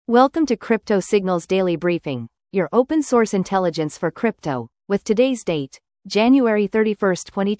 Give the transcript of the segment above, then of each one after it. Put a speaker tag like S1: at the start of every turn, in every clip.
S1: Welcome to Crypto Signals Daily Briefing, your open source intelligence for crypto, with today's date, January 31,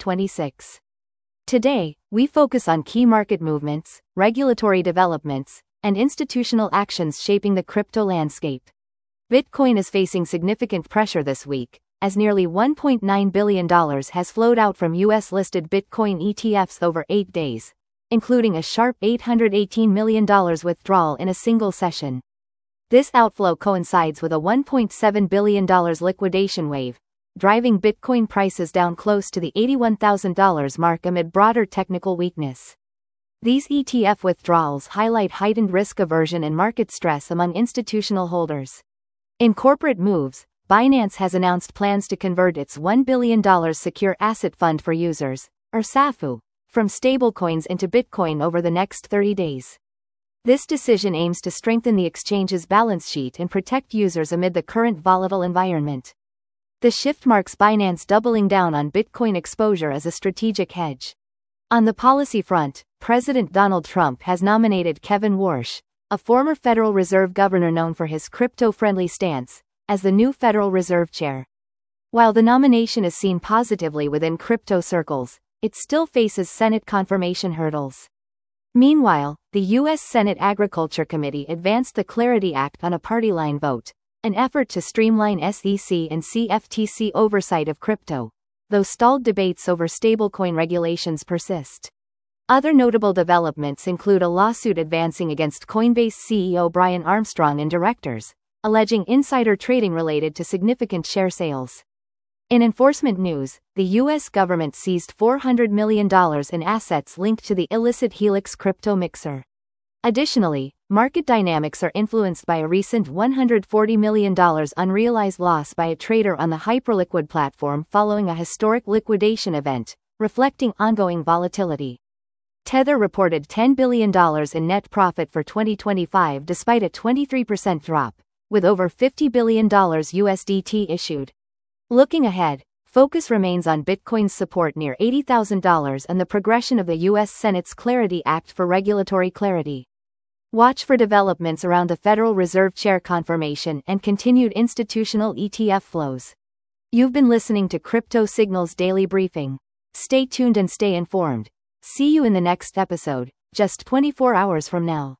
S1: 2026. Today, we focus on key market movements, regulatory developments, and institutional actions shaping the crypto landscape. Bitcoin is facing significant pressure this week, as nearly $1.9 billion has flowed out from US-listed Bitcoin ETFs over 8 days, including a sharp $818 million withdrawal in a single session. This outflow coincides with a $1.7 billion liquidation wave, driving Bitcoin prices down close to the $81,000 mark amid broader technical weakness. These ETF withdrawals highlight heightened risk aversion and market stress among institutional holders. In corporate moves, Binance has announced plans to convert its $1 billion Secure Asset Fund for Users, or SAFU, from stablecoins into Bitcoin over the next 30 days. This decision aims to strengthen the exchange's balance sheet and protect users amid the current volatile environment. The shift marks Binance doubling down on Bitcoin exposure as a strategic hedge. On the policy front, President Donald Trump has nominated Kevin Warsh, a former Federal Reserve governor known for his crypto-friendly stance, as the new Federal Reserve chair. While the nomination is seen positively within crypto circles, it still faces Senate confirmation hurdles. Meanwhile, the U.S. Senate Agriculture Committee advanced the Clarity Act on a party-line vote, an effort to streamline SEC and CFTC oversight of crypto, though stalled debates over stablecoin regulations persist. Other notable developments include a lawsuit advancing against Coinbase CEO Brian Armstrong and directors, alleging insider trading related to significant share sales. In enforcement news, the U.S. government seized $400 million in assets linked to the illicit Helix crypto mixer. Additionally, market dynamics are influenced by a recent $140 million unrealized loss by a trader on the Hyperliquid platform following a historic liquidation event, reflecting ongoing volatility. Tether reported $10 billion in net profit for 2025 despite a 23% drop, with over $50 billion USDT issued. Looking ahead, focus remains on Bitcoin's support near $80,000 and the progression of the U.S. Senate's Clarity Act for regulatory clarity. Watch for developments around the Federal Reserve Chair confirmation and continued institutional ETF flows. You've been listening to Crypto Signals Daily Briefing. Stay tuned and stay informed. See you in the next episode, just 24 hours from now.